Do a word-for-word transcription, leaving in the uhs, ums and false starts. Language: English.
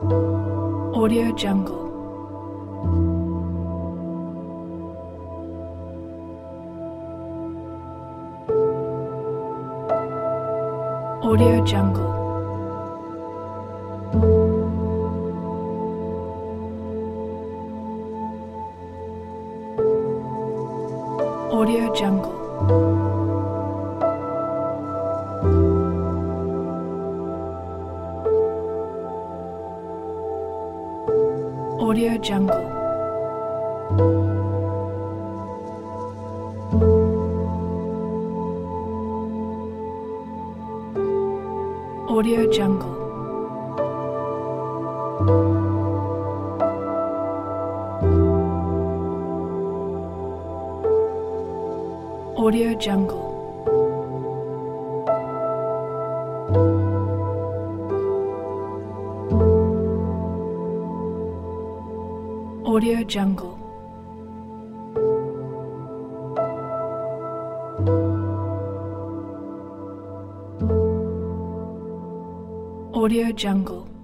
Audio Jungle. Audio Jungle. Audio Jungle. Audio Jungle. Audio Jungle. Audio Jungle. Audio Jungle. Audio Jungle.